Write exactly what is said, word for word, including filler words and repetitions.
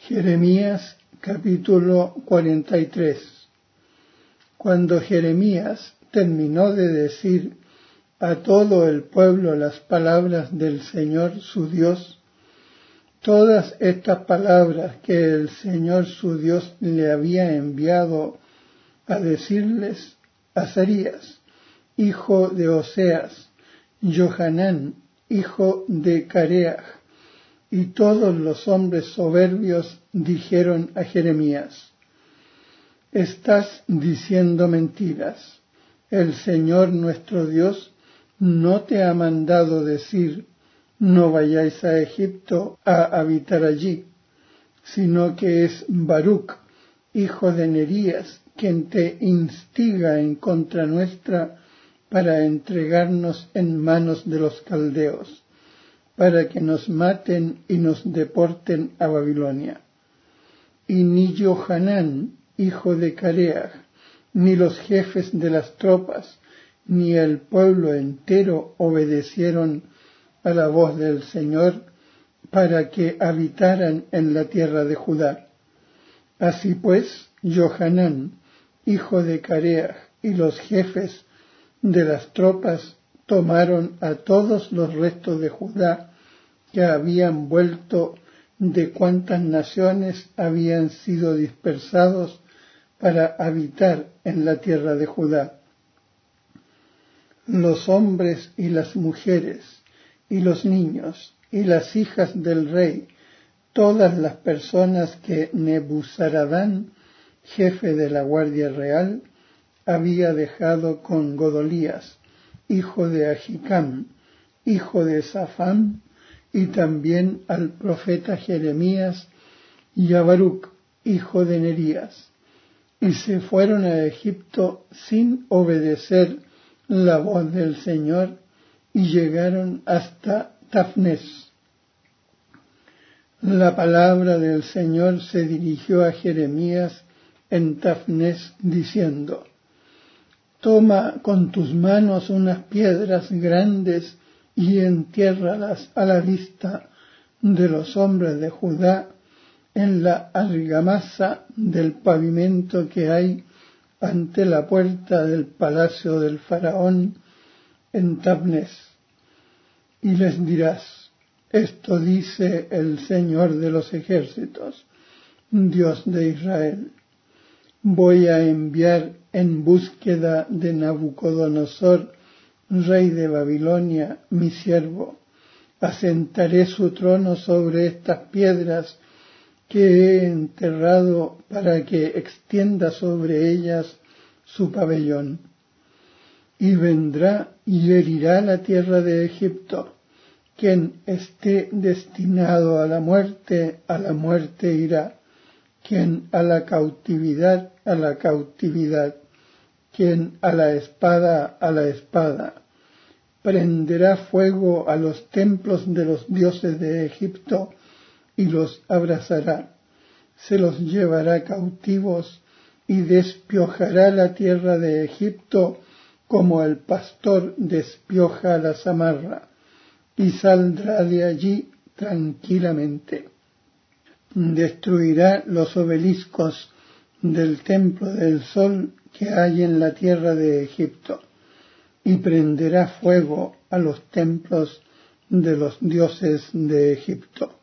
Jeremías capítulo cuarenta y tres. Cuando Jeremías terminó de decir a todo el pueblo las palabras del Señor su Dios, todas estas palabras que el Señor su Dios le había enviado a decirles, Azarías, hijo de Oseas, Johanán, hijo de Careaj, y todos los hombres soberbios dijeron a Jeremías, estás diciendo mentiras. El Señor nuestro Dios no te ha mandado decir, no vayáis a Egipto a habitar allí, sino que es Baruc, hijo de Nerías, quien te instiga en contra nuestra para entregarnos en manos de los caldeos, para que nos maten y nos deporten a Babilonia. Y ni Johanán, hijo de Careaj, ni los jefes de las tropas, ni el pueblo entero obedecieron a la voz del Señor para que habitaran en la tierra de Judá. Así pues, Johanán, hijo de Careaj, y los jefes de las tropas tomaron a todos los restos de Judá que habían vuelto de cuantas naciones habían sido dispersados para habitar en la tierra de Judá. Los hombres y las mujeres, y los niños, y las hijas del rey, todas las personas que Nebuzaradán, jefe de la Guardia Real, había dejado con Godolías, hijo de Ahicam, hijo de Safán, y también al profeta Jeremías y a Baruc, hijo de Nerías, y se fueron a Egipto sin obedecer la voz del Señor y llegaron hasta Tafnés. La palabra del Señor se dirigió a Jeremías en Tafnés diciendo, toma con tus manos unas piedras grandes y entiérralas a la vista de los hombres de Judá en la argamasa del pavimento que hay ante la puerta del palacio del faraón en Tafnés. Y les dirás, esto dice el Señor de los ejércitos, Dios de Israel. Voy a enviar en búsqueda de Nabucodonosor, rey de Babilonia, mi siervo. Asentaré su trono sobre estas piedras que he enterrado para que extienda sobre ellas su pabellón. Y vendrá y herirá la tierra de Egipto. Quien esté destinado a la muerte, a la muerte irá. Quien a la cautividad, a la cautividad. Quien a la espada, a la espada. Prenderá fuego a los templos de los dioses de Egipto y los abrasará. Se los llevará cautivos y despiojará la tierra de Egipto como el pastor despioja la zamarra, y saldrá de allí tranquilamente. Destruirá los obeliscos del templo del sol que hay en la tierra de Egipto, y prenderá fuego a los templos de los dioses de Egipto.